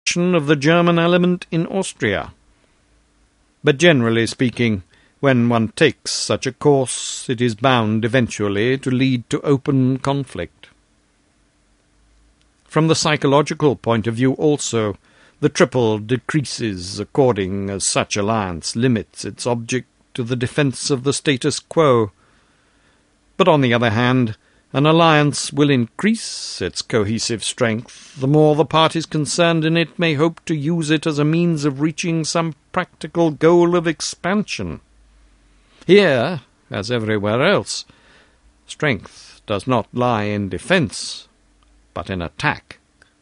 protection of the German element in Austria. But generally speaking, when one takes such a course, it is bound eventually to lead to open conflict. From the psychological point of view also, the triple decreases according as such alliance limits its object to the defence of the status quo. But on the other hand, an alliance will increase its cohesive strength, the more the parties concerned in it may hope to use it as a means of reaching some practical goal of expansion. Here, as everywhere else, strength does not lie in defence, but in attack.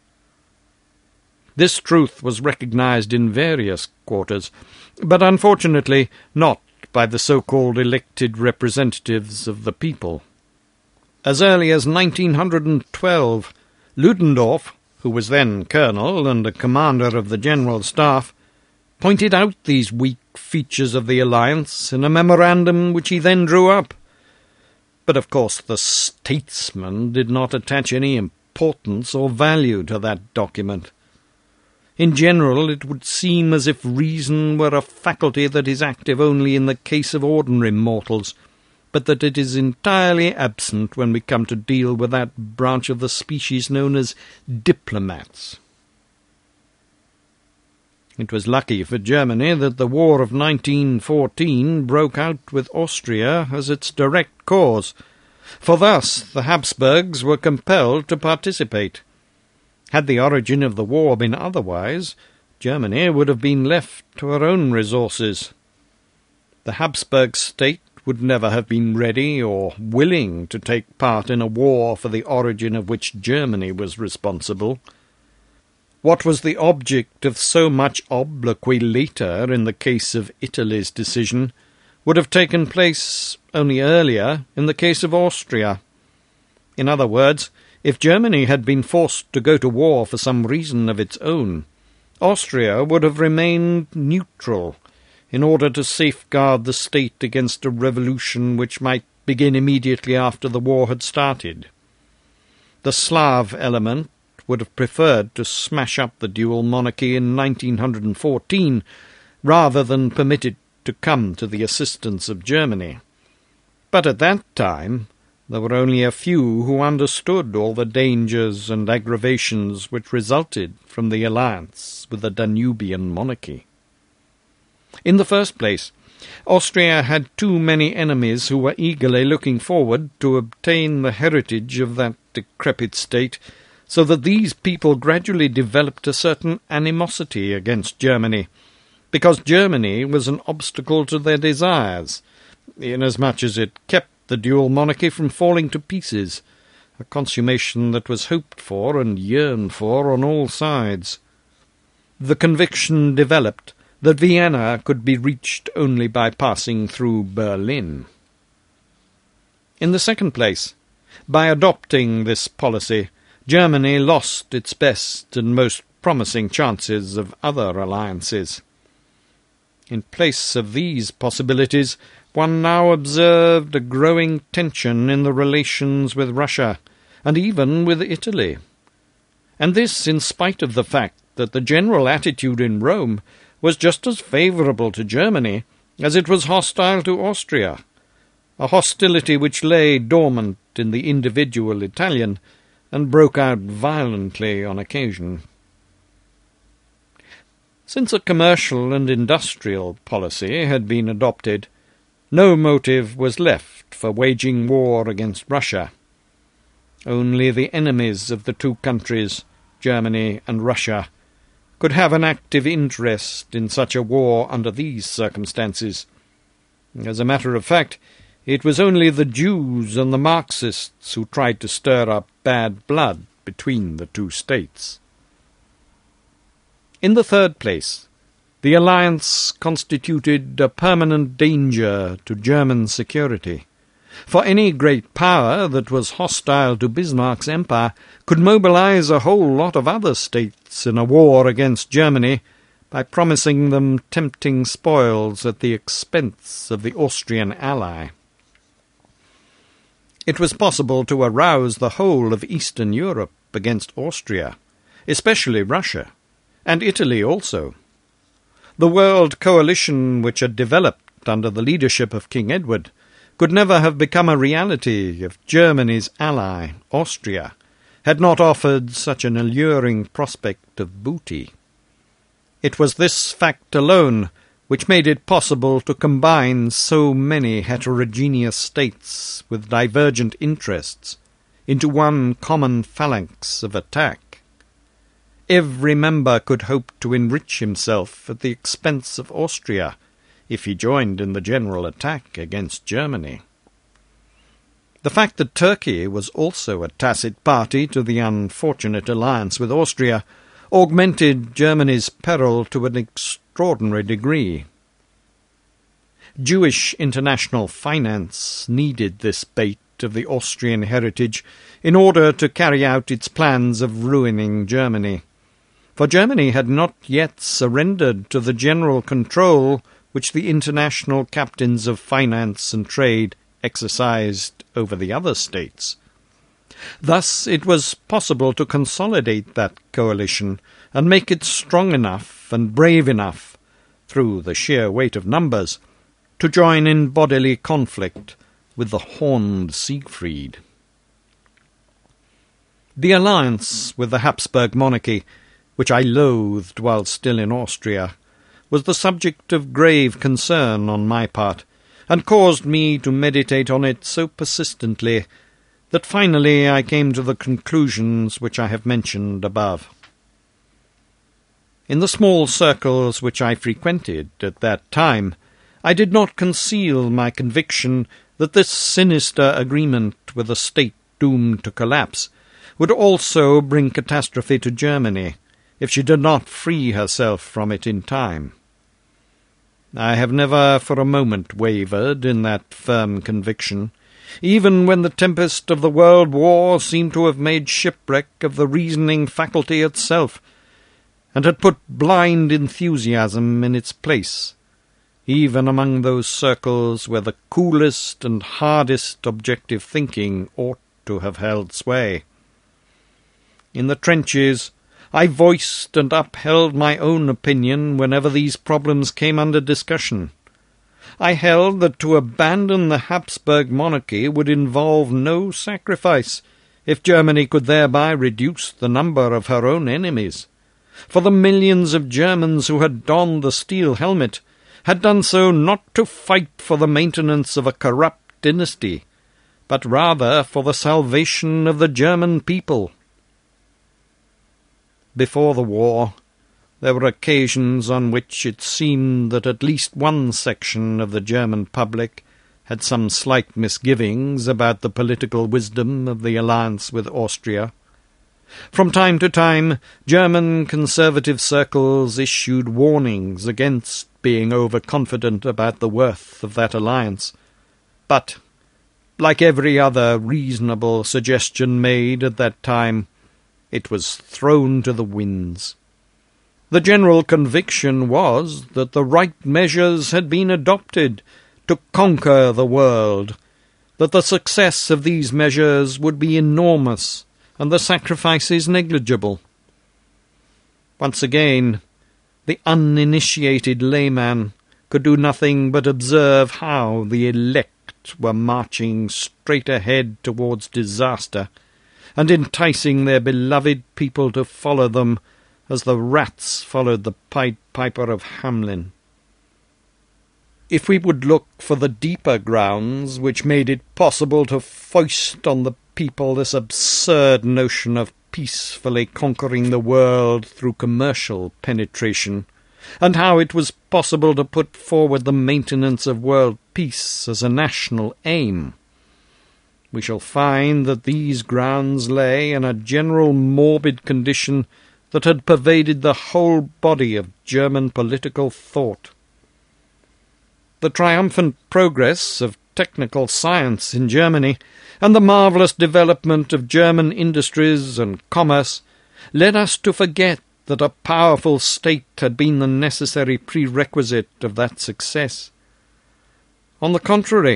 This truth was recognized in various quarters, but unfortunately not by the so-called elected representatives of the people. As early as 1912, Ludendorff, who was then colonel and a commander of the General Staff, pointed out these weak features of the alliance in a memorandum which he then drew up. But of course the statesman did not attach any importance or value to that document. In general, it would seem as if reason were a faculty that is active only in the case of ordinary mortals, but that it is entirely absent when we come to deal with that branch of the species known as diplomats. It was lucky for Germany that the War of 1914 broke out with Austria as its direct cause, for thus the Habsburgs were compelled to participate. Had the origin of the war been otherwise, Germany would have been left to her own resources. The Habsburg state would never have been ready or willing to take part in a war for the origin of which Germany was responsible. What was the object of so much obloquy later in the case of Italy's decision would have taken place only earlier in the case of Austria. In other words, if Germany had been forced to go to war for some reason of its own, Austria would have remained neutral in order to safeguard the state against a revolution which might begin immediately after the war had started. The Slav element would have preferred to smash up the dual monarchy in 1914 rather than permit it to come to the assistance of Germany. But at that time there were only a few who understood all the dangers and aggravations which resulted from the alliance with the Danubian monarchy. In the first place, Austria had too many enemies who were eagerly looking forward to obtain the heritage of that decrepit state, so that these people gradually developed a certain animosity against Germany, because Germany was an obstacle to their desires, inasmuch as it kept the dual monarchy from falling to pieces, a consummation that was hoped for and yearned for on all sides. The conviction developed that Vienna could be reached only by passing through Berlin. In the second place, by adopting this policy, Germany lost its best and most promising chances of other alliances. In place of these possibilities, one now observed a growing tension in the relations with Russia, and even with Italy. And this in spite of the fact that the general attitude in Rome was just as favourable to Germany as it was hostile to Austria, a hostility which lay dormant in the individual Italian and broke out violently on occasion. Since a commercial and industrial policy had been adopted, no motive was left for waging war against Russia. Only the enemies of the two countries, Germany and Russia, could have an active interest in such a war under these circumstances. As a matter of fact, it was only the Jews and the Marxists who tried to stir up bad blood between the two states. In the third place, the alliance constituted a permanent danger to German security, for any great power that was hostile to Bismarck's empire could mobilize a whole lot of other states in a war against Germany by promising them tempting spoils at the expense of the Austrian ally. It was possible to arouse the whole of Eastern Europe against Austria, especially Russia, and Italy also. The world coalition which had developed under the leadership of King Edward could never have become a reality if Germany's ally, Austria, had not offered such an alluring prospect of booty. It was this fact alone which made it possible to combine so many heterogeneous states with divergent interests into one common phalanx of attack. Every member could hope to enrich himself at the expense of Austria if he joined in the general attack against Germany. The fact that Turkey was also a tacit party to the unfortunate alliance with Austria augmented Germany's peril to an extraordinary degree. Jewish international finance needed this bait of the Austrian heritage in order to carry out its plans of ruining Germany, for Germany had not yet surrendered to the general control which the international captains of finance and trade exercised over the other states. Thus it was possible to consolidate that coalition and make it strong enough and brave enough, through the sheer weight of numbers, to join in bodily conflict with the horned Siegfried. The alliance with the Habsburg monarchy, which I loathed while still in Austria, was the subject of grave concern on my part, and caused me to meditate on it so persistently that finally I came to the conclusions which I have mentioned above. In the small circles which I frequented at that time, I did not conceal my conviction that this sinister agreement with a state doomed to collapse would also bring catastrophe to Germany if she did not free herself from it in time. I have never for a moment wavered in that firm conviction, even when the tempest of the World War seemed to have made shipwreck of the reasoning faculty itself, and had put blind enthusiasm in its place, even among those circles where the coolest and hardest objective thinking ought to have held sway. In the trenches, I voiced and upheld my own opinion whenever these problems came under discussion. I held that to abandon the Habsburg monarchy would involve no sacrifice, if Germany could thereby reduce the number of her own enemies. For the millions of Germans who had donned the steel helmet had done so not to fight for the maintenance of a corrupt dynasty, but rather for the salvation of the German people. Before the war, there were occasions on which it seemed that at least one section of the German public had some slight misgivings about the political wisdom of the alliance with Austria. From time to time, German conservative circles issued warnings against being overconfident about the worth of that alliance. But, like every other reasonable suggestion made at that time, it was thrown to the winds. The general conviction was that the right measures had been adopted to conquer the world, that the success of these measures would be enormous, and the sacrifices negligible. Once again, the uninitiated layman could do nothing but observe how the elect were marching straight ahead towards disaster, and enticing their beloved people to follow them as the rats followed the Pied Piper of Hamelin. If we would look for the deeper grounds which made it possible to foist on the people this absurd notion of peacefully conquering the world through commercial penetration, and how it was possible to put forward the maintenance of world peace as a national aim, we shall find that these grounds lay in a general morbid condition that had pervaded the whole body of German political thought. The triumphant progress of technical science in Germany and the marvellous development of German industries and commerce led us to forget that a powerful state had been the necessary prerequisite of that success. On the contrary,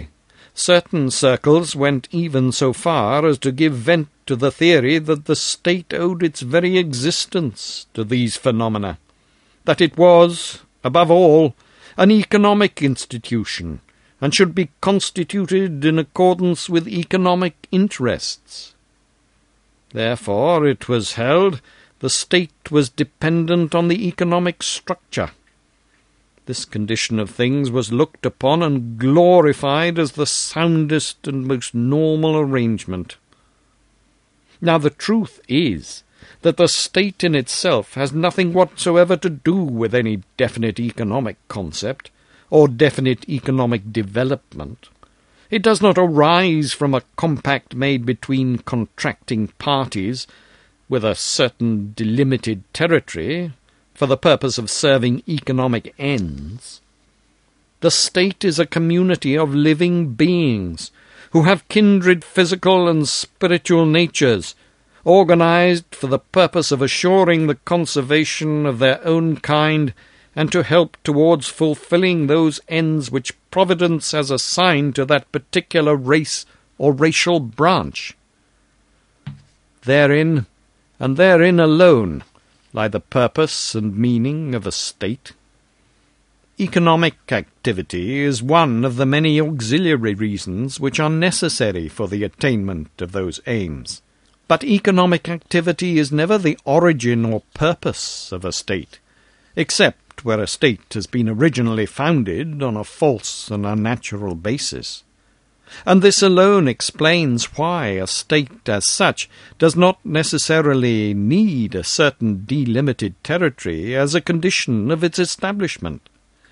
Certain circles went even so far as to give vent to the theory that the state owed its very existence to these phenomena, that it was, above all, an economic institution, and should be constituted in accordance with economic interests. Therefore, it was held, the state was dependent on the economic structure. This condition of things was looked upon and glorified as the soundest and most normal arrangement. Now the truth is that the state in itself has nothing whatsoever to do with any definite economic concept or definite economic development. It does not arise from a compact made between contracting parties with a certain delimited territory for the purpose of serving economic ends. The state is a community of living beings who have kindred physical and spiritual natures, organized for the purpose of assuring the conservation of their own kind and to help towards fulfilling those ends which Providence has assigned to that particular race or racial branch. Therein, and therein alone, lie the purpose and meaning of a state. Economic activity is one of the many auxiliary reasons which are necessary for the attainment of those aims. But economic activity is never the origin or purpose of a state, except where a state has been originally founded on a false and unnatural basis. And this alone explains why a state as such does not necessarily need a certain delimited territory as a condition of its establishment.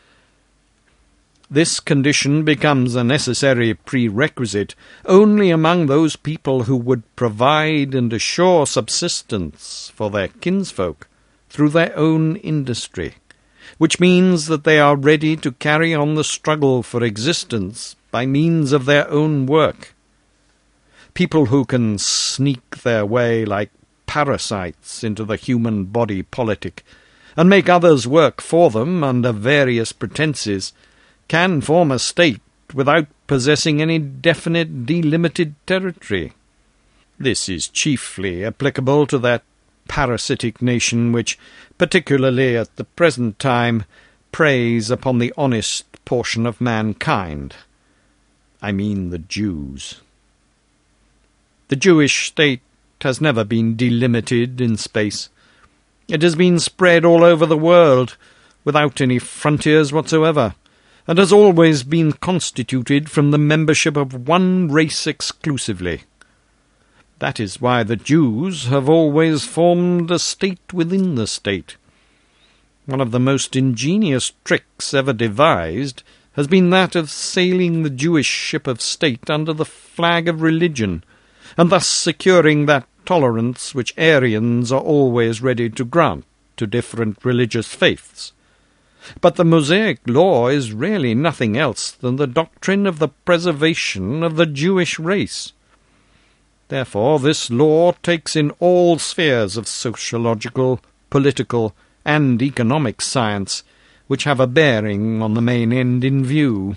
This condition becomes a necessary prerequisite only among those people who would provide and assure subsistence for their kinsfolk through their own industry, which means that they are ready to carry on the struggle for existence by means of their own work. People who can sneak their way like parasites into the human body politic, and make others work for them under various pretences, can form a state without possessing any definite delimited territory. This is chiefly applicable to that parasitic nation which, particularly at the present time, preys upon the honest portion of mankind. I mean the Jews. The Jewish state has never been delimited in space. It has been spread all over the world, without any frontiers whatsoever, and has always been constituted from the membership of one race exclusively. That is why the Jews have always formed a state within the state. One of the most ingenious tricks ever devised has been that of sailing the Jewish ship of state under the flag of religion, and thus securing that tolerance which Aryans are always ready to grant to different religious faiths. But the Mosaic law is really nothing else than the doctrine of the preservation of the Jewish race. Therefore this law takes in all spheres of sociological, political, and economic science which have a bearing on the main end in view.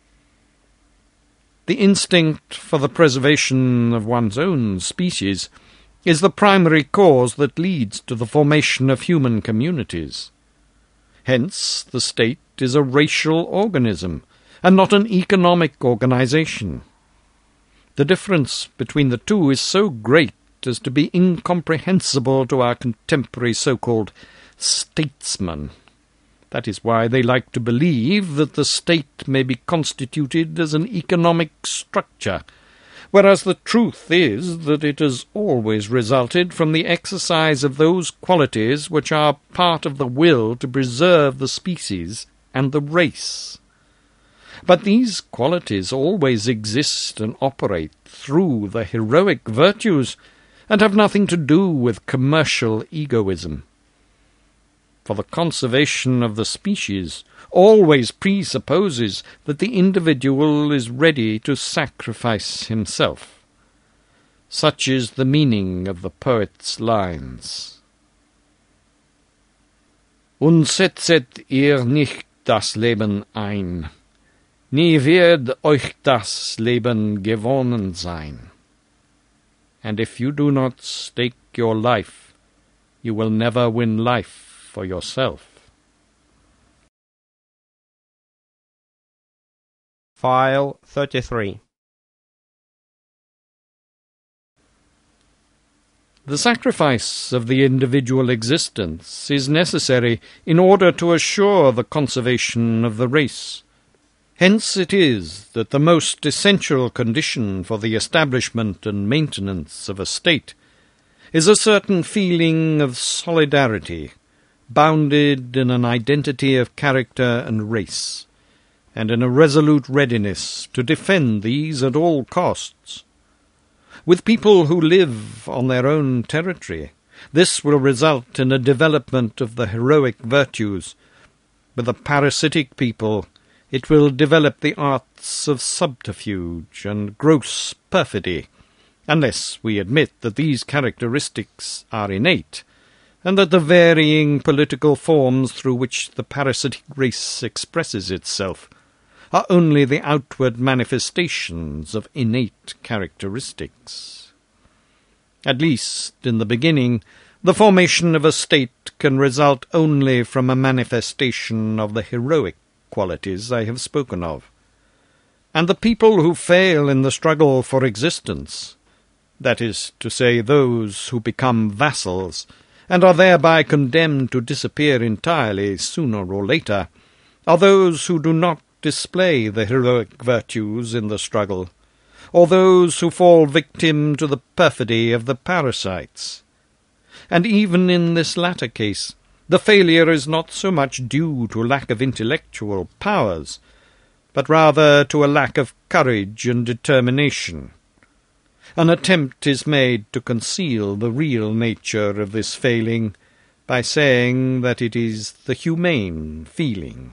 The instinct for the preservation of one's own species is the primary cause that leads to the formation of human communities. Hence, the state is a racial organism, and not an economic organization. The difference between the two is so great as to be incomprehensible to our contemporary so-called statesmen. That is why they like to believe that the state may be constituted as an economic structure, whereas the truth is that it has always resulted from the exercise of those qualities which are part of the will to preserve the species and the race. But these qualities always exist and operate through the heroic virtues, and have nothing to do with commercial egoism. For the conservation of the species always presupposes that the individual is ready to sacrifice himself. Such is the meaning of the poet's lines. Und setzet ihr nicht das Leben ein, Nie wird euch das Leben gewonnen sein. And if you do not stake your life, you will never win life for yourself. File 33. The sacrifice of the individual existence is necessary in order to assure the conservation of the race. Hence it is that the most essential condition for the establishment and maintenance of a state is a certain feeling of solidarity, bounded in an identity of character and race, and in a resolute readiness to defend these at all costs. With people who live on their own territory, this will result in a development of the heroic virtues. With a parasitic people, it will develop the arts of subterfuge and gross perfidy, unless we admit that these characteristics are innate, and that the varying political forms through which the parasitic race expresses itself are only the outward manifestations of innate characteristics. At least, in the beginning, the formation of a state can result only from a manifestation of the heroic qualities I have spoken of. And the people who fail in the struggle for existence, that is to say, those who become vassals, and are thereby condemned to disappear entirely sooner or later, are those who do not display the heroic virtues in the struggle, or those who fall victim to the perfidy of the parasites. And even in this latter case, the failure is not so much due to lack of intellectual powers, but rather to a lack of courage and determination. An attempt is made to conceal the real nature of this failing by saying that it is the humane feeling.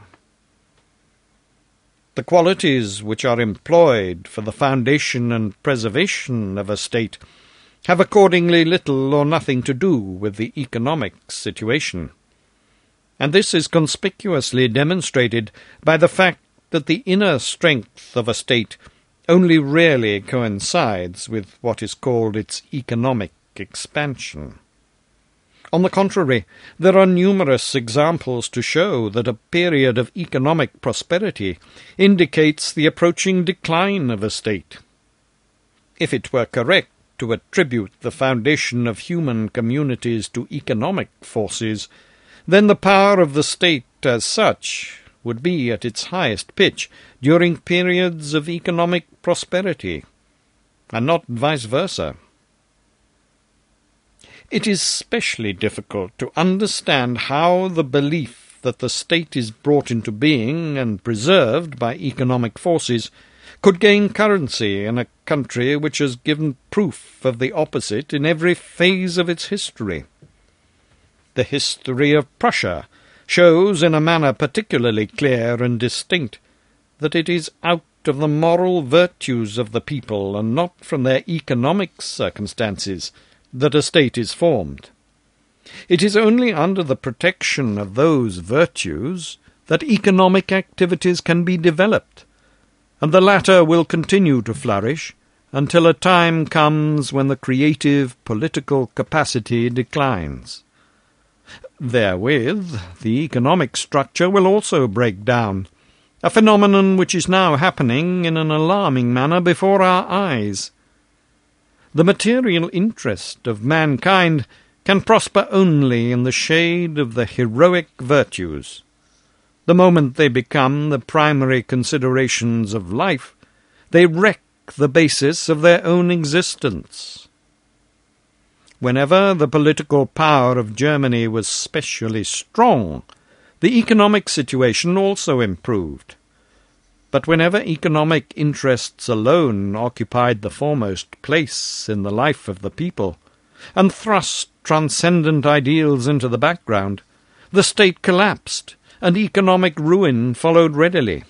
The qualities which are employed for the foundation and preservation of a state have accordingly little or nothing to do with the economic situation. And this is conspicuously demonstrated by the fact that the inner strength of a state only rarely coincides with what is called its economic expansion. On the contrary, there are numerous examples to show that a period of economic prosperity indicates the approaching decline of a state. If it were correct to attribute the foundation of human communities to economic forces, then the power of the state as such would be at its highest pitch during periods of economic prosperity, and not vice versa. It is specially difficult to understand how the belief that the state is brought into being and preserved by economic forces could gain currency in a country which has given proof of the opposite in every phase of its history. The history of Prussia shows in a manner particularly clear and distinct that it is out of the moral virtues of the people and not from their economic circumstances that a state is formed. It is only under the protection of those virtues that economic activities can be developed, and the latter will continue to flourish until a time comes when the creative political capacity declines. Therewith, the economic structure will also break down, a phenomenon which is now happening in an alarming manner before our eyes. The material interest of mankind can prosper only in the shade of the heroic virtues. The moment they become the primary considerations of life, they wreck the basis of their own existence. Whenever the political power of Germany was specially strong, the economic situation also improved. But whenever economic interests alone occupied the foremost place in the life of the people, and thrust transcendent ideals into the background, the state collapsed, and economic ruin followed readily.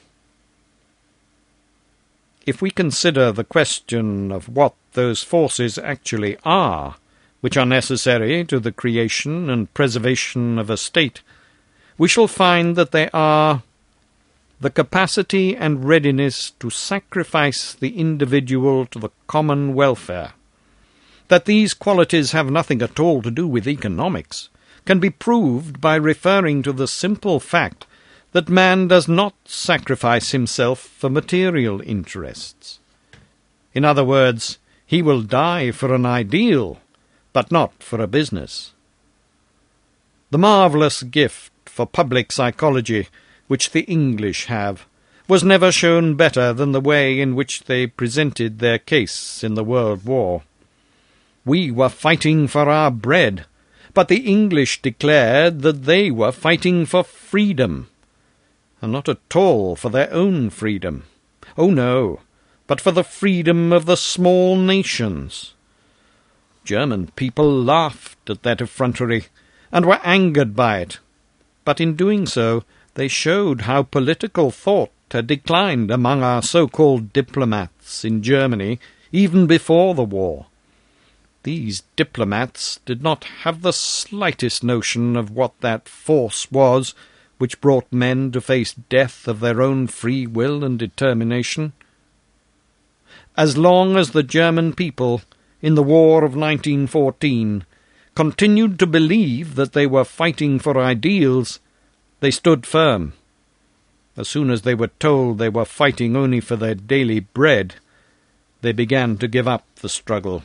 If we consider the question of what those forces actually are, which are necessary to the creation and preservation of a state, we shall find that they are the capacity and readiness to sacrifice the individual to the common welfare. That these qualities have nothing at all to do with economics can be proved by referring to the simple fact that man does not sacrifice himself for material interests. In other words, he will die for an ideal, but not for a business. The marvellous gift for public psychology which the English have was never shown better than the way in which they presented their case in the World War. We were fighting for our bread, but the English declared that they were fighting for freedom, and not at all for their own freedom. Oh no, but for the freedom of the small nations. German people laughed at that effrontery, and were angered by it, but in doing so they showed how political thought had declined among our so-called diplomats in Germany even before the war. These diplomats did not have the slightest notion of what that force was which brought men to face death of their own free will and determination. As long as the German people, in the War of 1914, continued to believe that they were fighting for ideals, they stood firm. As soon as they were told they were fighting only for their daily bread, they began to give up the struggle.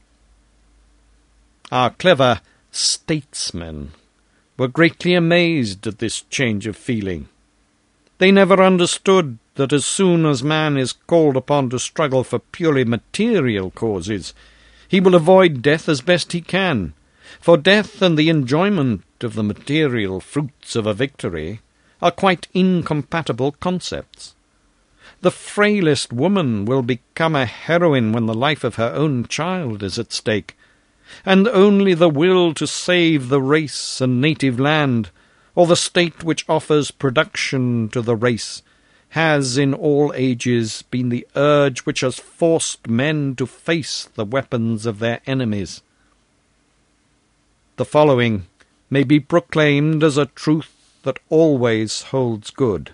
Our clever statesmen were greatly amazed at this change of feeling. They never understood that as soon as man is called upon to struggle for purely material causes, he will avoid death as best he can, for death and the enjoyment of the material fruits of a victory are quite incompatible concepts. The frailest woman will become a heroine when the life of her own child is at stake, and only the will to save the race and native land, or the state which offers production to the race, has in all ages been the urge which has forced men to face the weapons of their enemies. The following may be proclaimed as a truth that always holds good.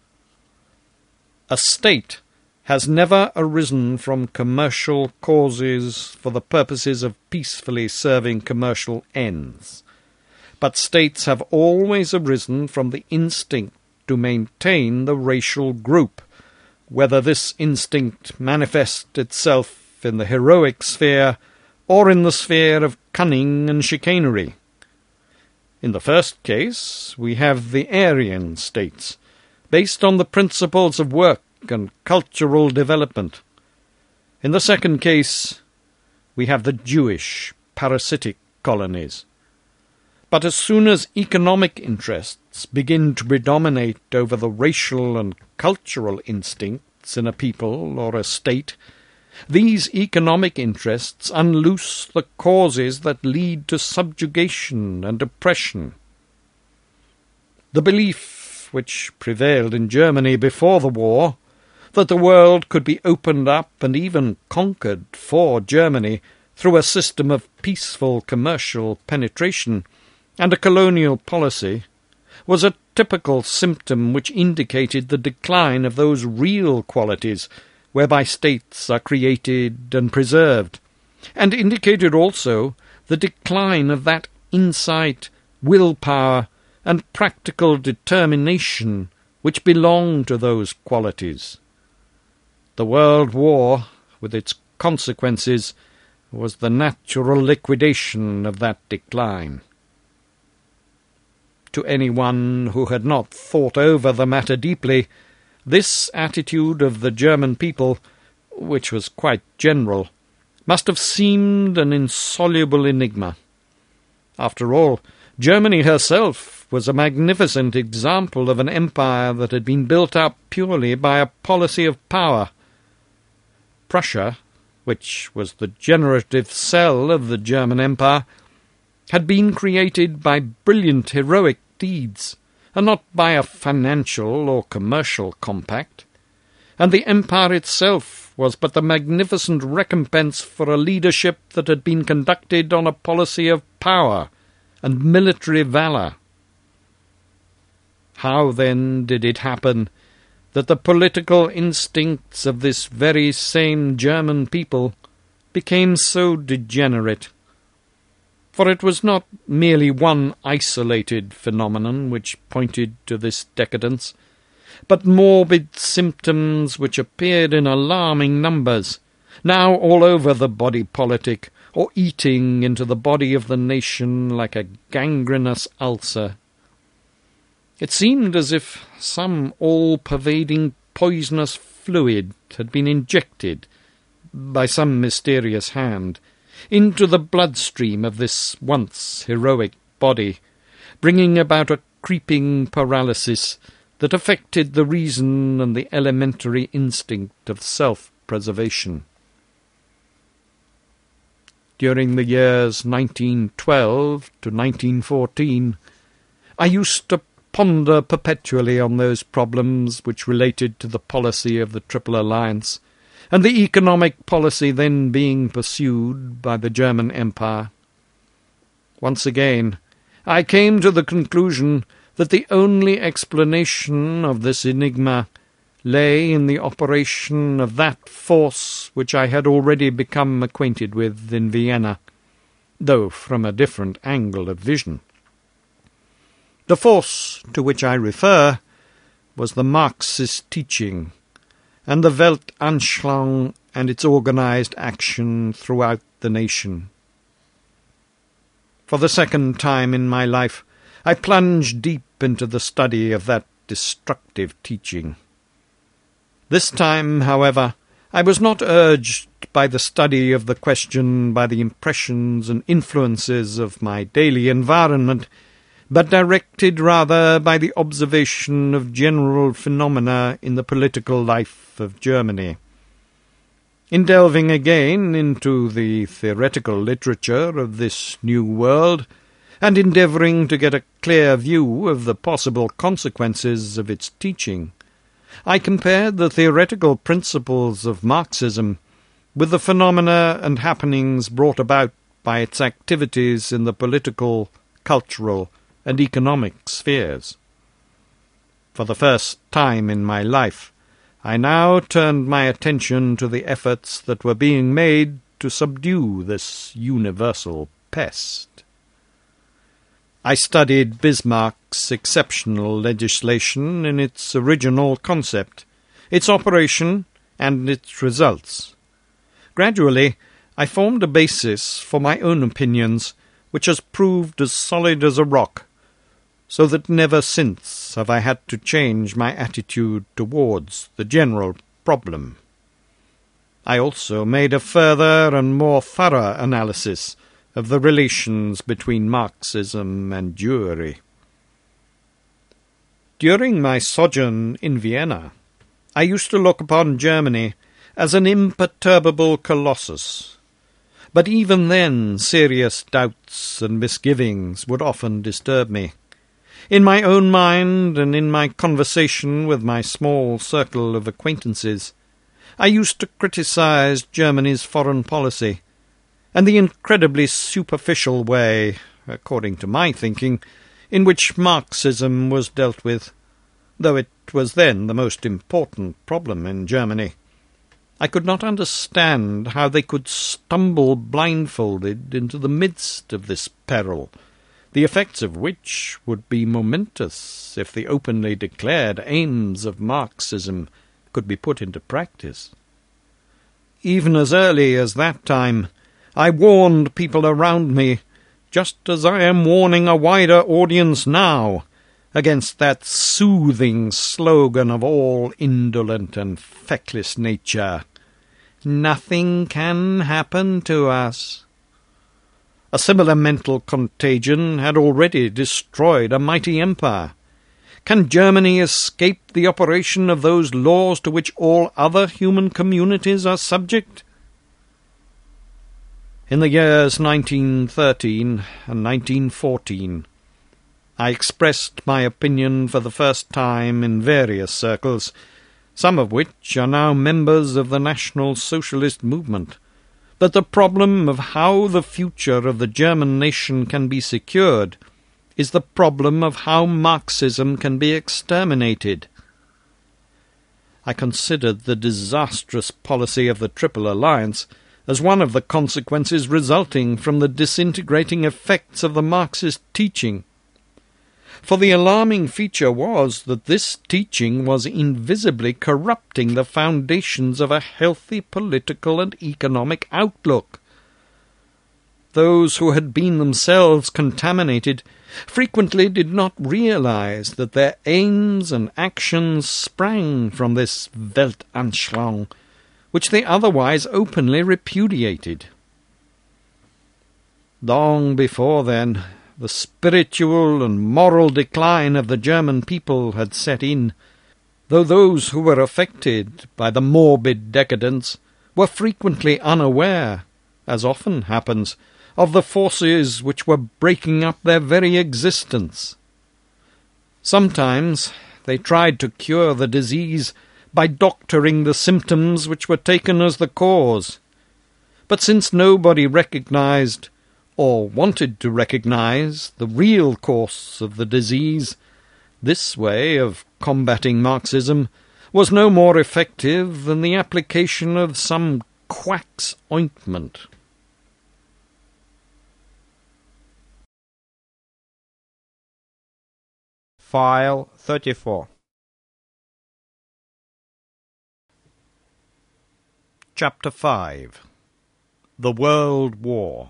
A state has never arisen from commercial causes for the purposes of peacefully serving commercial ends, but states have always arisen from the instinct to maintain the racial group, whether this instinct manifest itself in the heroic sphere or in the sphere of cunning and chicanery. In the first case, we have the Aryan states, based on the principles of work and cultural development. In the second case, we have the Jewish parasitic colonies. But as soon as economic interests begin to predominate over the racial and cultural instincts in a people or a state, these economic interests unloose the causes that lead to subjugation and oppression. The belief which prevailed in Germany before the war, that the world could be opened up and even conquered for Germany through a system of peaceful commercial penetration and a colonial policy, was a typical symptom which indicated the decline of those real qualities whereby states are created and preserved, and indicated also the decline of that insight, willpower, and practical determination which belong to those qualities. The World War, with its consequences, was the natural liquidation of that decline. To anyone who had not thought over the matter deeply, this attitude of the German people, which was quite general, must have seemed an insoluble enigma. After all, Germany herself was a magnificent example of an empire that had been built up purely by a policy of power. Prussia, which was the generative cell of the German Empire, had been created by brilliant heroic deeds, and not by a financial or commercial compact, and the empire itself was but the magnificent recompense for a leadership that had been conducted on a policy of power and military valour. How, then, did it happen that the political instincts of this very same German people became so degenerate. For it was not merely one isolated phenomenon which pointed to this decadence, but morbid symptoms which appeared in alarming numbers, now all over the body politic, or eating into the body of the nation like a gangrenous ulcer. It seemed as if some all-pervading poisonous fluid had been injected, by some mysterious hand, into the bloodstream of this once heroic body, bringing about a creeping paralysis that affected the reason and the elementary instinct of self-preservation. During the years 1912 to 1914, I used to ponder perpetually on those problems which related to the policy of the Triple Alliance, and the economic policy then being pursued by the German Empire. Once again, I came to the conclusion that the only explanation of this enigma lay in the operation of that force which I had already become acquainted with in Vienna, though from a different angle of vision. The force to which I refer was the Marxist teaching, and the Weltanschauung and its organized action throughout the nation. For the second time in my life, I plunged deep into the study of that destructive teaching. This time, however, I was not urged by the study of the question by the impressions and influences of my daily environment, but directed rather by the observation of general phenomena in the political life of Germany. In delving again into the theoretical literature of this new world, and endeavouring to get a clear view of the possible consequences of its teaching, I compared the theoretical principles of Marxism with the phenomena and happenings brought about by its activities in the political, cultural, and economic spheres. For the first time in my life, I now turned my attention to the efforts that were being made to subdue this universal pest. I studied Bismarck's exceptional legislation in its original concept, its operation, and its results. Gradually, I formed a basis for my own opinions, which has proved as solid as a rock, so that never since have I had to change my attitude towards the general problem. I also made a further and more thorough analysis of the relations between Marxism and Jewry. During my sojourn in Vienna, I used to look upon Germany as an imperturbable colossus, but even then serious doubts and misgivings would often disturb me. In my own mind and in my conversation with my small circle of acquaintances, I used to criticize Germany's foreign policy, and the incredibly superficial way, according to my thinking, in which Marxism was dealt with, though it was then the most important problem in Germany. I could not understand how they could stumble blindfolded into the midst of this peril, the effects of which would be momentous if the openly declared aims of Marxism could be put into practice. Even as early as that time, I warned people around me, just as I am warning a wider audience now, against that soothing slogan of all indolent and feckless nature, "Nothing can happen to us." A similar mental contagion had already destroyed a mighty empire. Can Germany escape the operation of those laws to which all other human communities are subject? In the years 1913 and 1914, I expressed my opinion for the first time in various circles, some of which are now members of the National Socialist movement, that the problem of how the future of the German nation can be secured is the problem of how Marxism can be exterminated. I considered the disastrous policy of the Triple Alliance as one of the consequences resulting from the disintegrating effects of the Marxist teaching. For the alarming feature was that this teaching was invisibly corrupting the foundations of a healthy political and economic outlook. Those who had been themselves contaminated frequently did not realize that their aims and actions sprang from this Weltanschauung, which they otherwise openly repudiated. Long before then, the spiritual and moral decline of the German people had set in, though those who were affected by the morbid decadence were frequently unaware, as often happens, of the forces which were breaking up their very existence. Sometimes they tried to cure the disease by doctoring the symptoms which were taken as the cause. But since nobody recognized, or wanted to recognize, the real course of the disease, this way of combating Marxism was no more effective than the application of some quack's ointment. File 34. Chapter 5. The World War.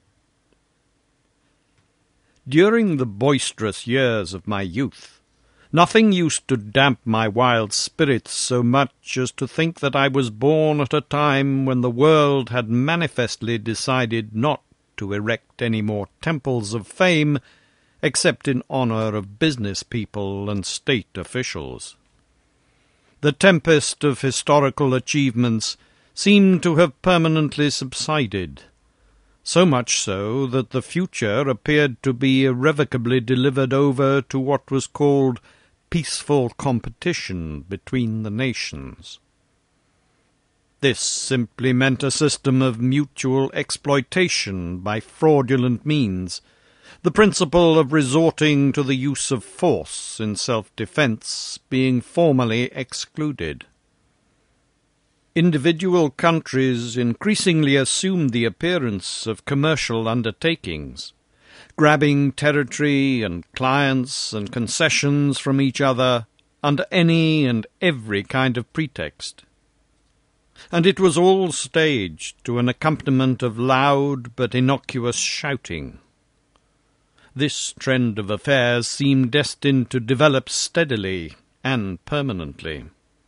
During the boisterous years of my youth, nothing used to damp my wild spirits so much as to think that I was born at a time when the world had manifestly decided not to erect any more temples of fame except in honour of business people and state officials. The tempest of historical achievements seemed to have permanently subsided, so much so that the future appeared to be irrevocably delivered over to what was called peaceful competition between the nations. This simply meant a system of mutual exploitation by fraudulent means, the principle of resorting to the use of force in self-defence being formally excluded. Individual countries increasingly assumed the appearance of commercial undertakings, grabbing territory and clients and concessions from each other under any and every kind of pretext. And it was all staged to an accompaniment of loud but innocuous shouting. This trend of affairs seemed destined to develop steadily and permanently.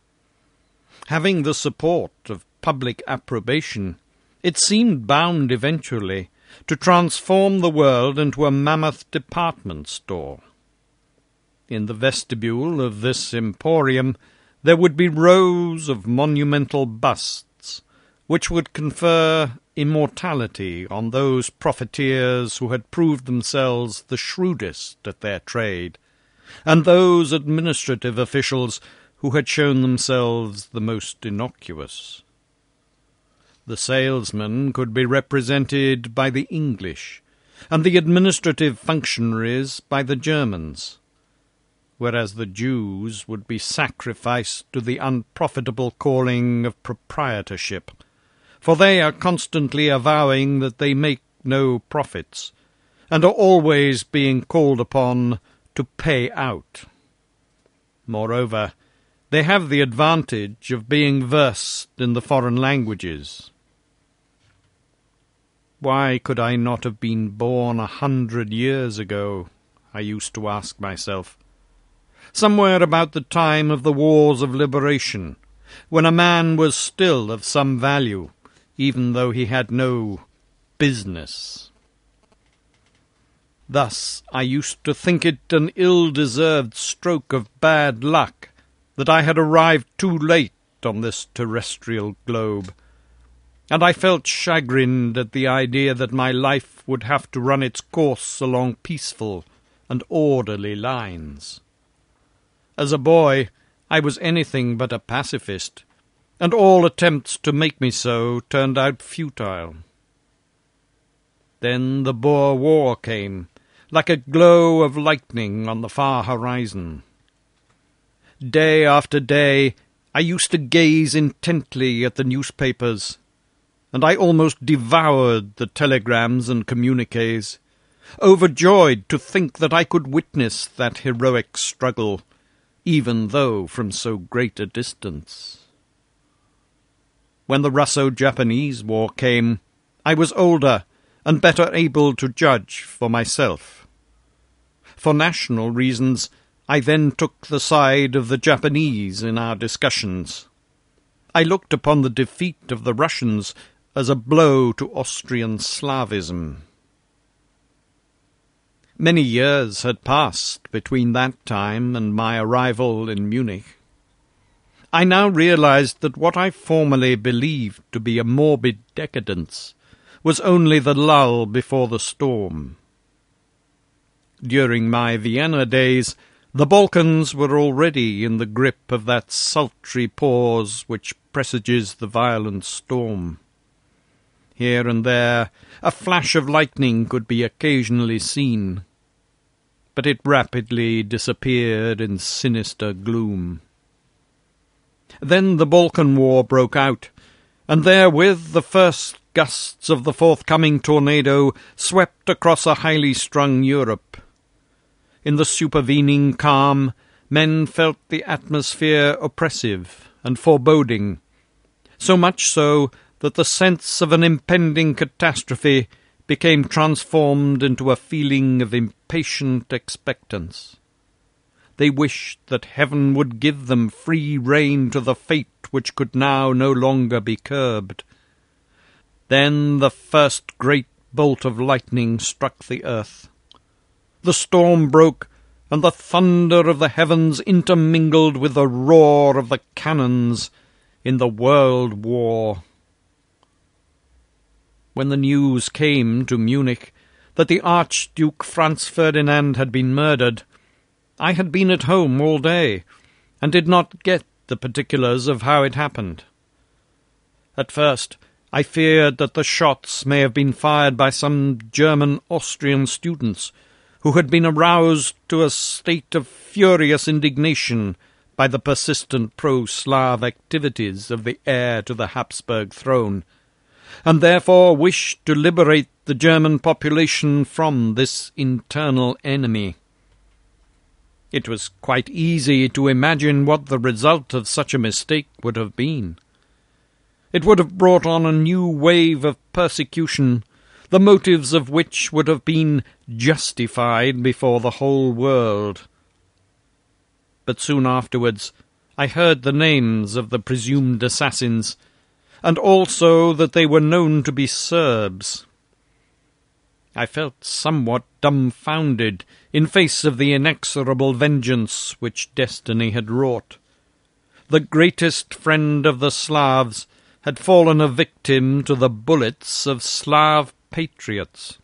Having the support of public approbation, it seemed bound eventually to transform the world into a mammoth department store. In the vestibule of this emporium there would be rows of monumental busts, which would confer immortality on those profiteers who had proved themselves the shrewdest at their trade, and those administrative officials who had shown themselves the most innocuous. The salesmen could be represented by the English, and the administrative functionaries by the Germans, whereas the Jews would be sacrificed to the unprofitable calling of proprietorship, for they are constantly avowing that they make no profits, and are always being called upon to pay out. Moreover, they have the advantage of being versed in the foreign languages. Why could I not have been born 100 years ago, I used to ask myself, somewhere about the time of the wars of liberation, when a man was still of some value, even though he had no business. Thus I used to think it an ill-deserved stroke of bad luck that I had arrived too late on this terrestrial globe, and I felt chagrined at the idea that my life would have to run its course along peaceful and orderly lines. As a boy, I was anything but a pacifist, and all attempts to make me so turned out futile. Then the Boer War came, like a glow of lightning on the far horizon. Day after day I used to gaze intently at the newspapers, and I almost devoured the telegrams and communiques, overjoyed to think that I could witness that heroic struggle, even though from so great a distance. When the Russo-Japanese War came, I was older and better able to judge for myself. For national reasons, I then took the side of the Japanese in our discussions. I looked upon the defeat of the Russians as a blow to Austrian Slavism. Many years had passed between that time and my arrival in Munich. I now realized that what I formerly believed to be a morbid decadence was only the lull before the storm. During my Vienna days, the Balkans were already in the grip of that sultry pause which presages the violent storm. Here and there a flash of lightning could be occasionally seen, but it rapidly disappeared in sinister gloom. Then the Balkan War broke out, and therewith the first gusts of the forthcoming tornado swept across a highly strung Europe. In the supervening calm, men felt the atmosphere oppressive and foreboding, so much so that the sense of an impending catastrophe became transformed into a feeling of impatient expectance. They wished that heaven would give them free rein to the fate which could now no longer be curbed. Then the first great bolt of lightning struck the earth. The storm broke, and the thunder of the heavens intermingled with the roar of the cannons in the World War. When the news came to Munich that the Archduke Franz Ferdinand had been murdered, I had been at home all day, and did not get the particulars of how it happened. At first, I feared that the shots may have been fired by some German-Austrian students who had been aroused to a state of furious indignation by the persistent pro-Slav activities of the heir to the Habsburg throne, and therefore wished to liberate the German population from this internal enemy. It was quite easy to imagine what the result of such a mistake would have been. It would have brought on a new wave of persecution, the motives of which would have been justified before the whole world. But soon afterwards I heard the names of the presumed assassins, and also that they were known to be Serbs. I felt somewhat dumbfounded in face of the inexorable vengeance which destiny had wrought. The greatest friend of the Slavs had fallen a victim to the bullets of Slav patriots.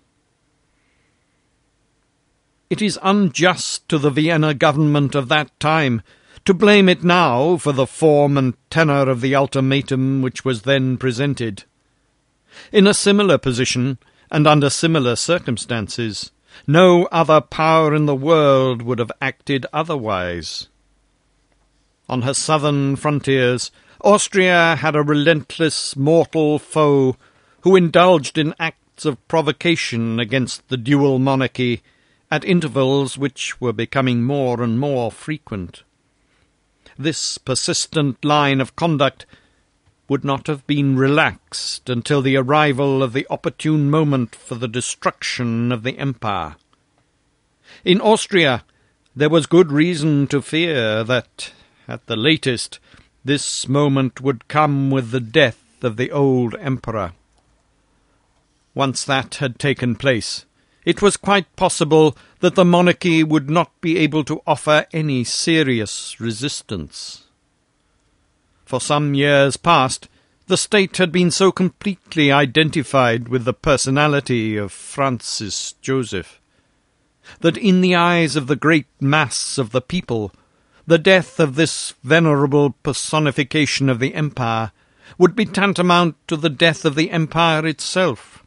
It is unjust to the Vienna government of that time to blame it now for the form and tenor of the ultimatum which was then presented. In a similar position, and under similar circumstances, no other power in the world would have acted otherwise. On her southern frontiers, Austria had a relentless mortal foe who indulged in acts of provocation against the dual monarchy at intervals which were becoming more and more frequent. This persistent line of conduct would not have been relaxed until the arrival of the opportune moment for the destruction of the empire. In Austria, there was good reason to fear that, at the latest, this moment would come with the death of the old emperor. Once that had taken place, it was quite possible that the monarchy would not be able to offer any serious resistance. For some years past, the state had been so completely identified with the personality of Francis Joseph that in the eyes of the great mass of the people, the death of this venerable personification of the empire would be tantamount to the death of the empire itself.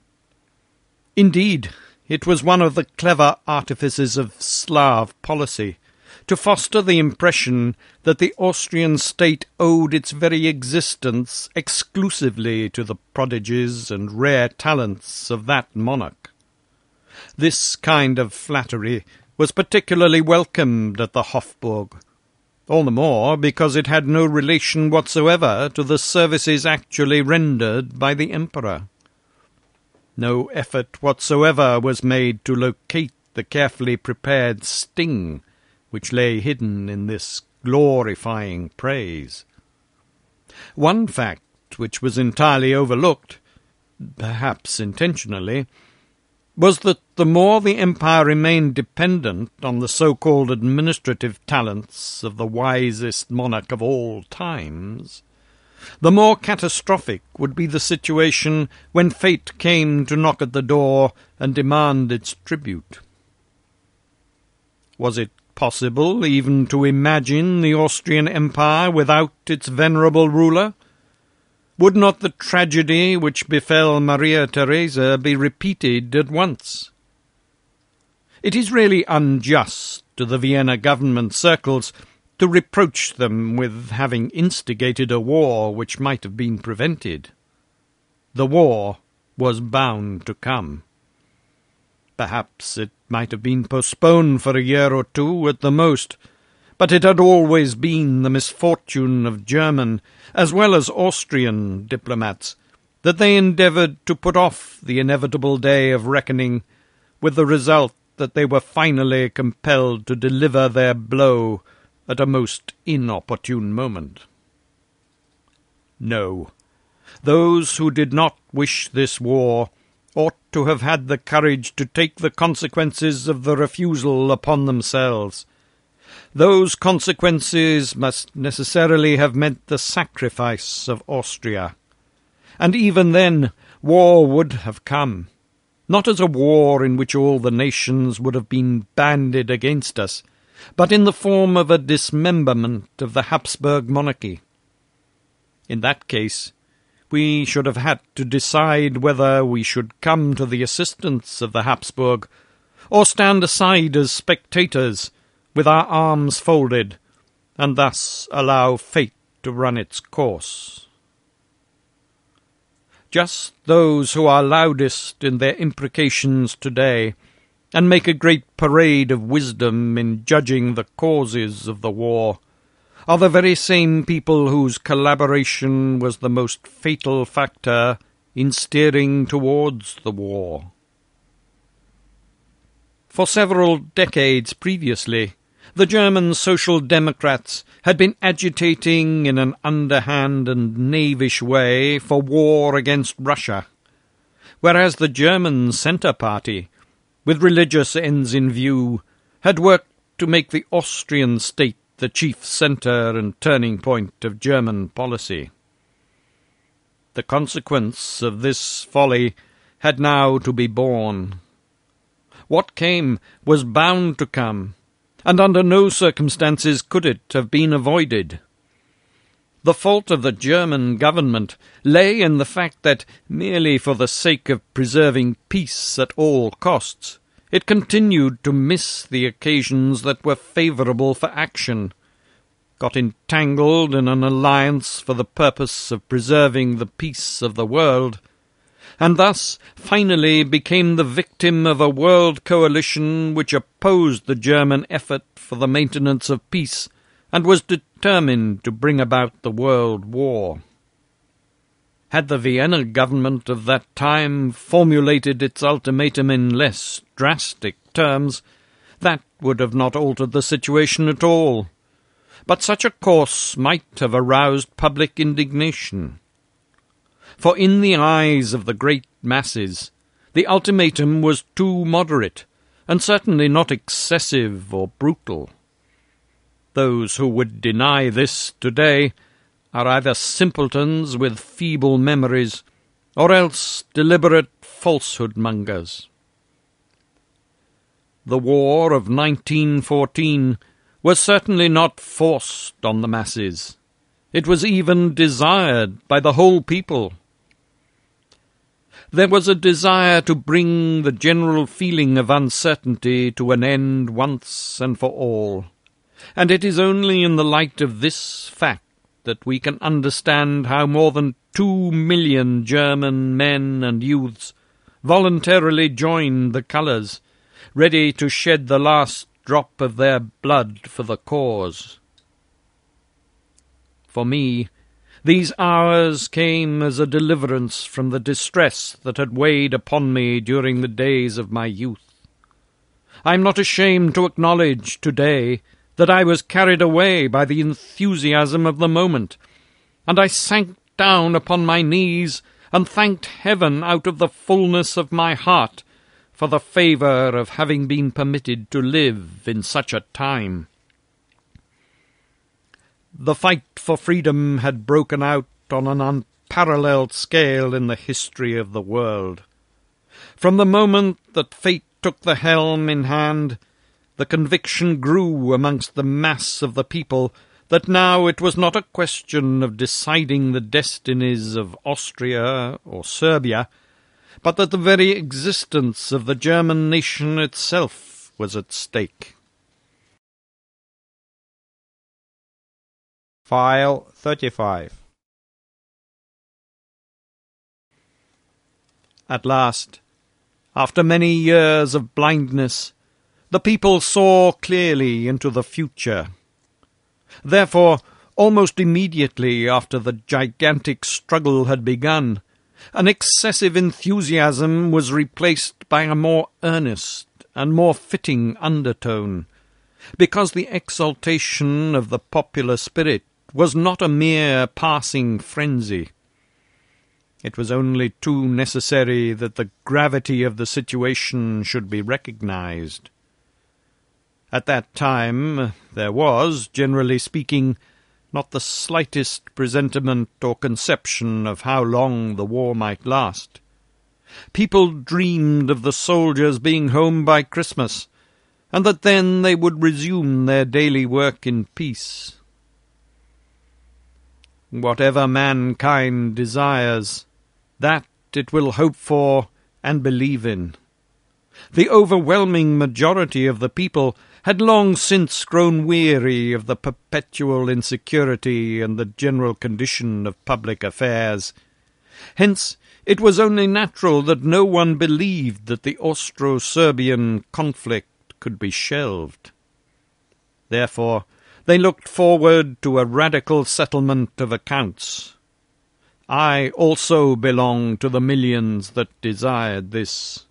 Indeed, it was one of the clever artifices of Slav policy to foster the impression that the Austrian state owed its very existence exclusively to the prodigies and rare talents of that monarch. This kind of flattery was particularly welcomed at the Hofburg, all the more because it had no relation whatsoever to the services actually rendered by the emperor. No effort whatsoever was made to locate the carefully prepared sting which lay hidden in this glorifying praise. One fact which was entirely overlooked, perhaps intentionally, was that the more the empire remained dependent on the so-called administrative talents of the wisest monarch of all times, the more catastrophic would be the situation when fate came to knock at the door and demand its tribute. Was it possible even to imagine the Austrian Empire without its venerable ruler? Would not the tragedy which befell Maria Theresa be repeated at once? It is really unjust to the Vienna government circles to reproach them with having instigated a war which might have been prevented. The war was bound to come. Perhaps it might have been postponed for a year or two at the most, but it had always been the misfortune of German, as well as Austrian, diplomats, that they endeavoured to put off the inevitable day of reckoning, with the result that they were finally compelled to deliver their blow at a most inopportune moment. No, those who did not wish this war ought to have had the courage to take the consequences of the refusal upon themselves. Those consequences must necessarily have meant the sacrifice of Austria. And even then, war would have come, not as a war in which all the nations would have been banded against us, but in the form of a dismemberment of the Habsburg monarchy. In that case, we should have had to decide whether we should come to the assistance of the Habsburg, or stand aside as spectators, with our arms folded, and thus allow fate to run its course. Just those who are loudest in their imprecations today, and make a great parade of wisdom in judging the causes of the war, are the very same people whose collaboration was the most fatal factor in steering towards the war. For several decades previously, the German Social Democrats had been agitating in an underhand and knavish way for war against Russia, whereas the German Centre Party, with religious ends in view, had worked to make the Austrian state the chief centre and turning point of German policy. The consequence of this folly had now to be borne. What came was bound to come, and under no circumstances could it have been avoided. The fault of the German government lay in the fact that, merely for the sake of preserving peace at all costs, it continued to miss the occasions that were favourable for action, got entangled in an alliance for the purpose of preserving the peace of the world, and thus finally became the victim of a world coalition which opposed the German effort for the maintenance of peace and was determined to bring about the world war. Had the Vienna government of that time formulated its ultimatum in less drastic terms, that would have not altered the situation at all. But such a course might have aroused public indignation. For in the eyes of the great masses, the ultimatum was too moderate, and certainly not excessive or brutal. Those who would deny this today are either simpletons with feeble memories, or else deliberate falsehood-mongers. The war of 1914 was certainly not forced on the masses. It was even desired by the whole people. There was a desire to bring the general feeling of uncertainty to an end once and for all, and it is only in the light of this fact that we can understand how more than 2 million German men and youths voluntarily joined the colours, ready to shed the last drop of their blood for the cause. For me, these hours came as a deliverance from the distress that had weighed upon me during the days of my youth. I am not ashamed to acknowledge today that I was carried away by the enthusiasm of the moment, and I sank down upon my knees and thanked heaven out of the fullness of my heart for the favour of having been permitted to live in such a time. The fight for freedom had broken out on an unparalleled scale in the history of the world. From the moment that fate took the helm in hand, the conviction grew amongst the mass of the people that now it was not a question of deciding the destinies of Austria or Serbia, but that the very existence of the German nation itself was at stake. File 35. At last, after many years of blindness, the people saw clearly into the future. Therefore, almost immediately after the gigantic struggle had begun, an excessive enthusiasm was replaced by a more earnest and more fitting undertone, because the exaltation of the popular spirit was not a mere passing frenzy. It was only too necessary that the gravity of the situation should be recognized. At that time there was, generally speaking, not the slightest presentiment or conception of how long the war might last. People dreamed of the soldiers being home by Christmas, and that then they would resume their daily work in peace. Whatever mankind desires, that it will hope for and believe in. The overwhelming majority of the people had long since grown weary of the perpetual insecurity and the general condition of public affairs. Hence, it was only natural that no one believed that the Austro-Serbian conflict could be shelved. Therefore, they looked forward to a radical settlement of accounts. I also belonged to the millions that desired this.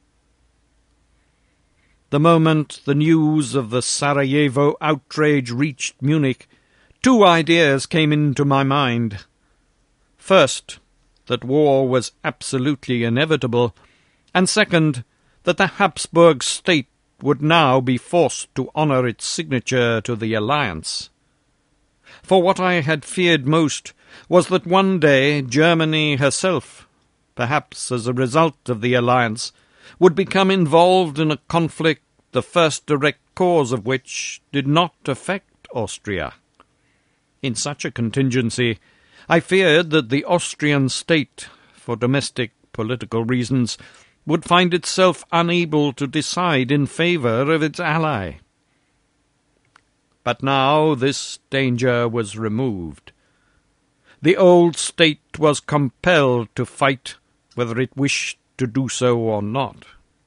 The moment the news of the Sarajevo outrage reached Munich, 2 ideas came into my mind. First, that war was absolutely inevitable, and second, that the Habsburg state would now be forced to honour its signature to the alliance. For what I had feared most was that one day Germany herself, perhaps as a result of the alliance, would become involved in a conflict the first direct cause of which did not affect Austria. In such a contingency, I feared that the Austrian state, for domestic political reasons, would find itself unable to decide in favour of its ally. But now this danger was removed. The old state was compelled to fight whether it wished to do so or not.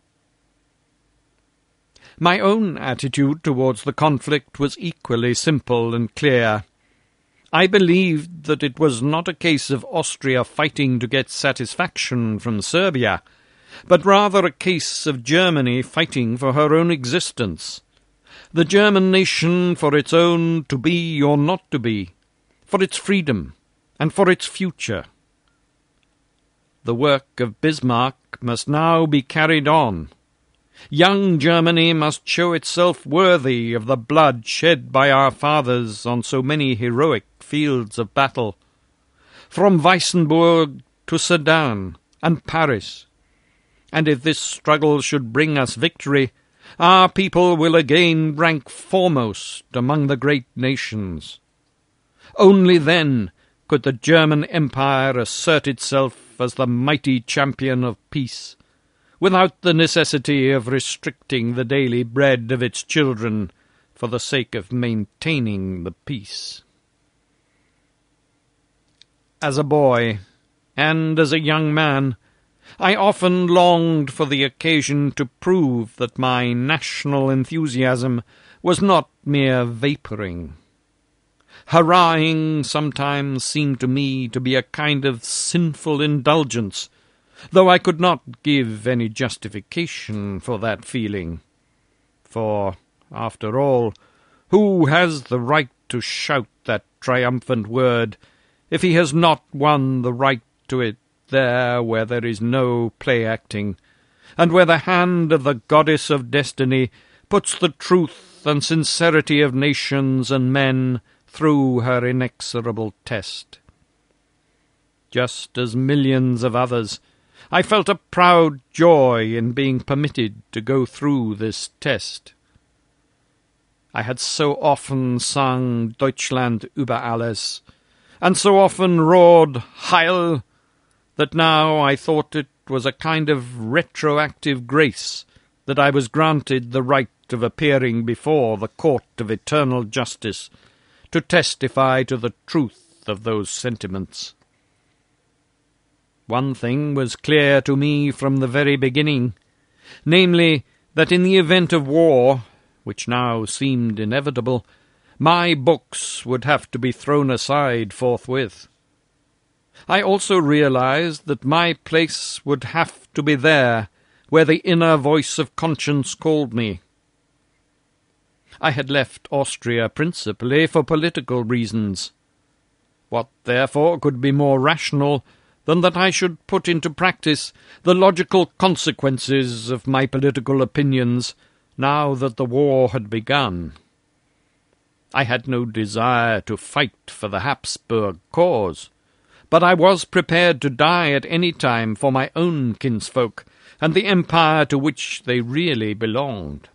My own attitude towards the conflict was equally simple and clear. I believed that it was not a case of Austria fighting to get satisfaction from Serbia, but rather a case of Germany fighting for her own existence, the German nation for its own to be or not to be, for its freedom and for its future. The work of Bismarck must now be carried on. Young Germany must show itself worthy of the blood shed by our fathers on so many heroic fields of battle, from Weissenburg to Sedan and Paris. And if this struggle should bring us victory, our people will again rank foremost among the great nations. Only then could the German Empire assert itself as the mighty champion of peace, without the necessity of restricting the daily bread of its children for the sake of maintaining the peace. As a boy, and as a young man, I often longed for the occasion to prove that my national enthusiasm was not mere vapouring. Hurrahing sometimes seemed to me to be a kind of sinful indulgence, though I could not give any justification for that feeling. For, after all, who has the right to shout that triumphant word if he has not won the right to it there where there is no play-acting, and where the hand of the goddess of destiny puts the truth and sincerity of nations and men through her inexorable test? Just as millions of others, I felt a proud joy in being permitted to go through this test. I had so often sung Deutschland über alles, and so often roared Heil, that now I thought it was a kind of retroactive grace that I was granted the right of appearing before the court of eternal justice to testify to the truth of those sentiments. One thing was clear to me from the very beginning, namely, that in the event of war, which now seemed inevitable, my books would have to be thrown aside forthwith. I also realized that my place would have to be there, where the inner voice of conscience called me. I had left Austria principally for political reasons. What, therefore, could be more rational than that I should put into practice the logical consequences of my political opinions now that the war had begun? I had no desire to fight for the Habsburg cause, but I was prepared to die at any time for my own kinsfolk and the empire to which they really belonged.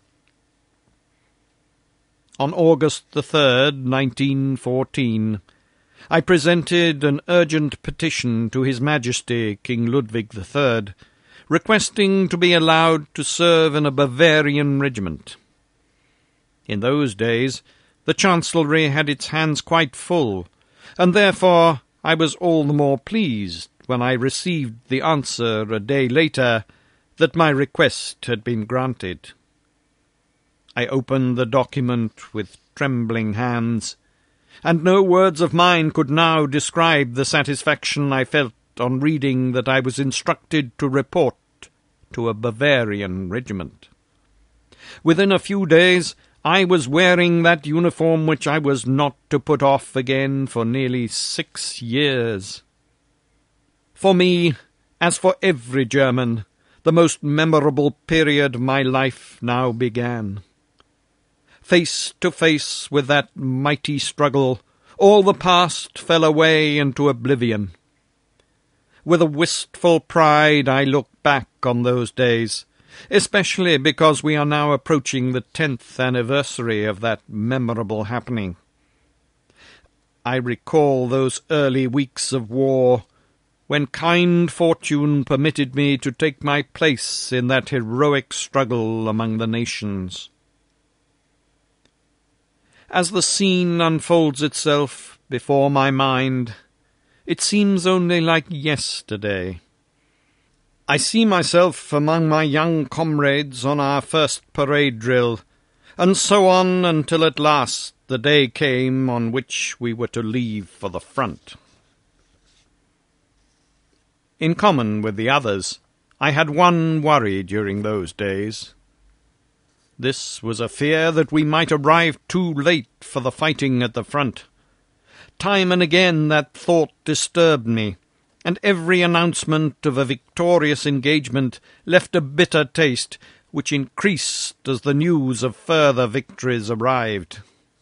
On August the 3rd, 1914, I presented an urgent petition to His Majesty King Ludwig III, requesting to be allowed to serve in a Bavarian regiment. In those days, the Chancellery had its hands quite full, and therefore I was all the more pleased when I received the answer a day later that my request had been granted. I opened the document with trembling hands, and no words of mine could now describe the satisfaction I felt on reading that I was instructed to report to a Bavarian regiment. Within a few days I was wearing that uniform which I was not to put off again for nearly 6 years. For me, as for every German, the most memorable period of my life now began. Face to face with that mighty struggle, all the past fell away into oblivion. With a wistful pride I look back on those days, especially because we are now approaching the 10th anniversary of that memorable happening. I recall those early weeks of war, when kind fortune permitted me to take my place in that heroic struggle among the nations. As the scene unfolds itself before my mind, it seems only like yesterday. I see myself among my young comrades on our first parade drill, and so on until at last the day came on which we were to leave for the front. In common with the others, I had one worry during those days. This was a fear that we might arrive too late for the fighting at the front. Time and again that thought disturbed me, and every announcement of a victorious engagement left a bitter taste, which increased as the news of further victories arrived.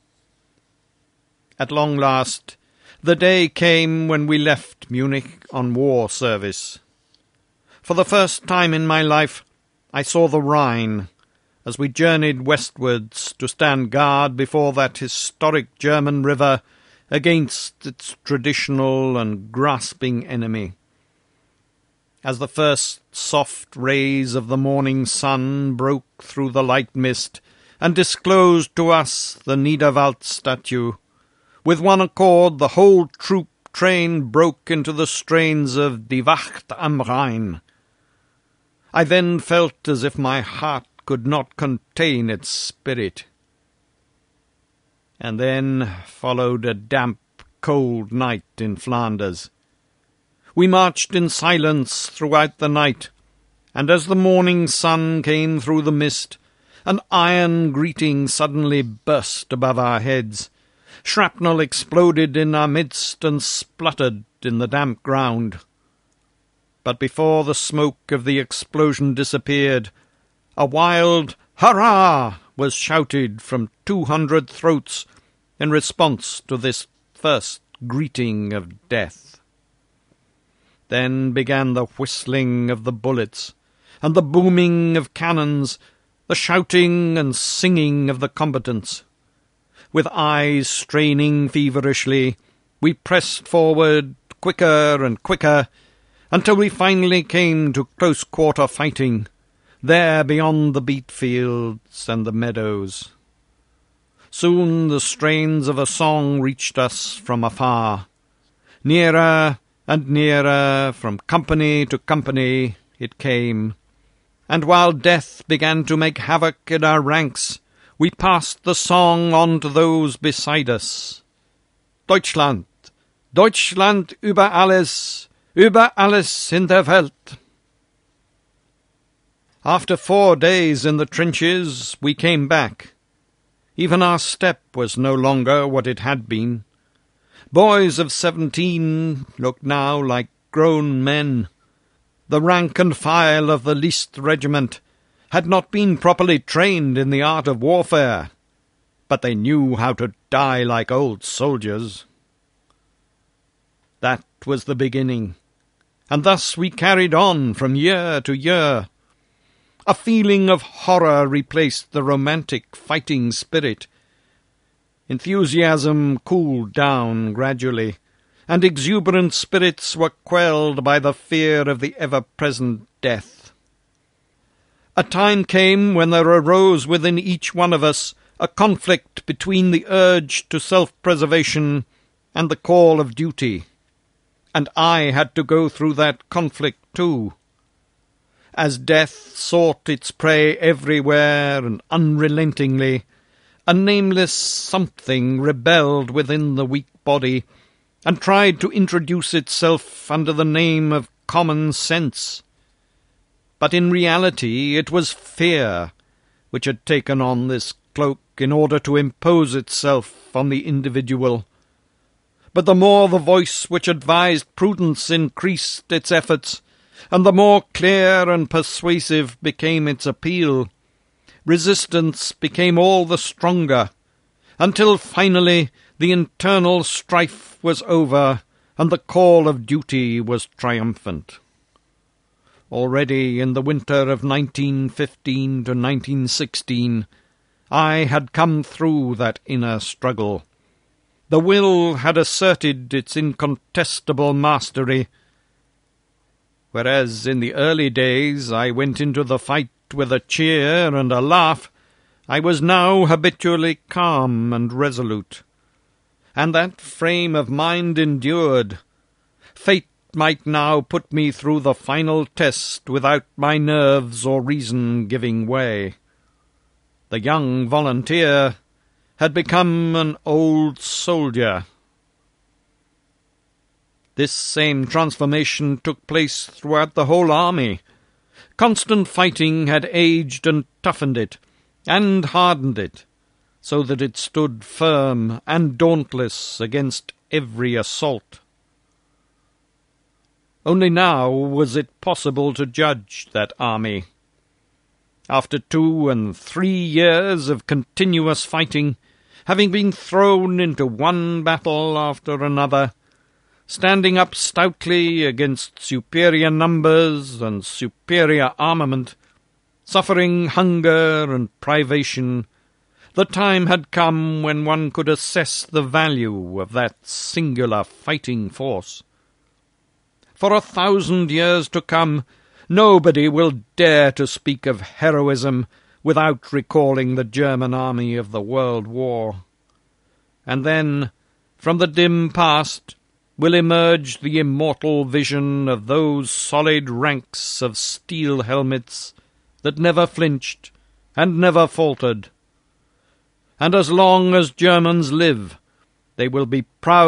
At long last, the day came when we left Munich on war service. For the first time in my life, I saw the Rhine, as we journeyed westwards to stand guard before that historic German river against its traditional and grasping enemy. As the first soft rays of the morning sun broke through the light mist and disclosed to us the Niederwald statue. With one accord the whole troop train broke into the strains of Die Wacht am Rhein. I then felt as if my heart could not contain its spirit. And then followed a damp, cold night in Flanders. We marched in silence throughout the night, and as the morning sun came through the mist, an iron greeting suddenly burst above our heads. Shrapnel exploded in our midst and spluttered in the damp ground. But before the smoke of the explosion disappeared, a wild "Hurrah!" was shouted from 200 throats in response to this first greeting of death. Then began the whistling of the bullets, and the booming of cannons, the shouting and singing of the combatants. With eyes straining feverishly, we pressed forward quicker and quicker, until we finally came to close-quarter fighting, there beyond the beet fields and the meadows. Soon the strains of a song reached us from afar. Nearer and nearer, from company to company, it came, and while death began to make havoc in our ranks, we passed the song on to those beside us. Deutschland, Deutschland über alles in der Welt. After 4 days in the trenches, we came back. Even our step was no longer what it had been. Boys of 17 looked now like grown men. The rank and file of the List regiment had not been properly trained in the art of warfare, but they knew how to die like old soldiers. That was the beginning, and thus we carried on from year to year. A feeling of horror replaced the romantic fighting spirit. Enthusiasm cooled down gradually, and exuberant spirits were quelled by the fear of the ever-present death. A time came when there arose within each one of us a conflict between the urge to self-preservation and the call of duty, and I had to go through that conflict too. As death sought its prey everywhere and unrelentingly, a nameless something rebelled within the weak body and tried to introduce itself under the name of common sense. But in reality it was fear which had taken on this cloak in order to impose itself on the individual. But the more the voice which advised prudence increased its efforts, and the more clear and persuasive became its appeal, resistance became all the stronger, until finally the internal strife was over and the call of duty was triumphant. Already in the winter of 1915 to 1916, I had come through that inner struggle. The will had asserted its incontestable mastery. Whereas in the early days I went into the fight with a cheer and a laugh, I was now habitually calm and resolute. And that frame of mind endured. Fate might now put me through the final test without my nerves or reason giving way. The young volunteer had become an old soldier. This same transformation took place throughout the whole army. Constant fighting had aged and toughened it, and hardened it, so that it stood firm and dauntless against every assault. Only now was it possible to judge that army. After 2 and 3 years of continuous fighting, having been thrown into one battle after another, standing up stoutly against superior numbers and superior armament, suffering hunger and privation, the time had come when one could assess the value of that singular fighting force. For 1,000 years to come, nobody will dare to speak of heroism without recalling the German army of the World War. And then, from the dim past, will emerge the immortal vision of those solid ranks of steel helmets that never flinched and never faltered. And as long as Germans live, they will be proud